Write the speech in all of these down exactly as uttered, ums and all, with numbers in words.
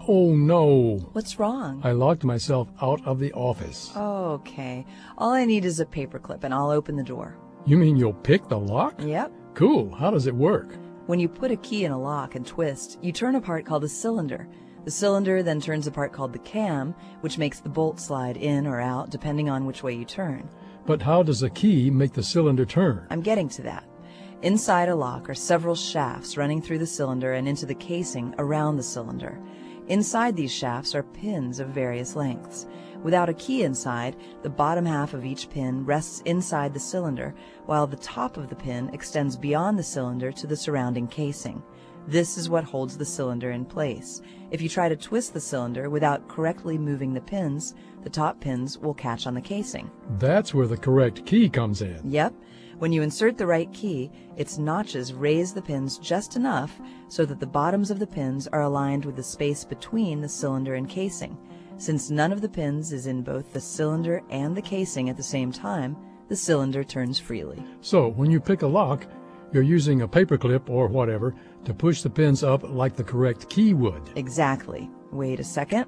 Oh, no. What's wrong? I locked myself out of the office. Okay. All I need is a paperclip, and I'll open the door. You mean you'll pick the lock? Yep. Cool. How does it work? When you put a key in a lock and twist, you turn a part called the cylinder. The cylinder then turns a part called the cam, which makes the bolt slide in or out depending on which way you turn. But how does a key make the cylinder turn? I'm getting to that. Inside a lock are several shafts running through the cylinder and into the casing around the cylinder. Inside these shafts are pins of various lengths. Without a key inside, the bottom half of each pin rests inside the cylinder, while the top of the pin extends beyond the cylinder to the surrounding casing. This is what holds the cylinder in place. If you try to twist the cylinder without correctly moving the pins, the top pins will catch on the casing. That's where the correct key comes in. Yep. When you insert the right key, its notches raise the pins just enough so that the bottoms of the pins are aligned with the space between the cylinder and casing. Since none of the pins is in both the cylinder and the casing at the same time, the cylinder turns freely. So, when you pick a lock, you're using a paperclip or whatever to push the pins up like the correct key would. Exactly. Wait a second.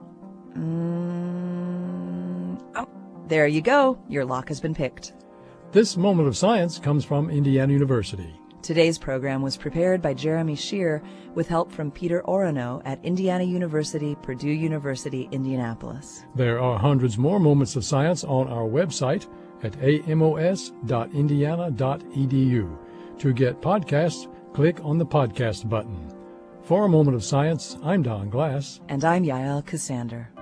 Mm, oh, there you go. Your lock has been picked. This moment of science comes from Indiana University. Today's program was prepared by Jeremy Shear with help from Peter Orono at Indiana University, Purdue University, Indianapolis. There are hundreds more moments of science on our website at a m o s dot indiana dot e d u. To get podcasts, click on the podcast button. For A Moment of Science, I'm Don Glass. And I'm Yael Cassander.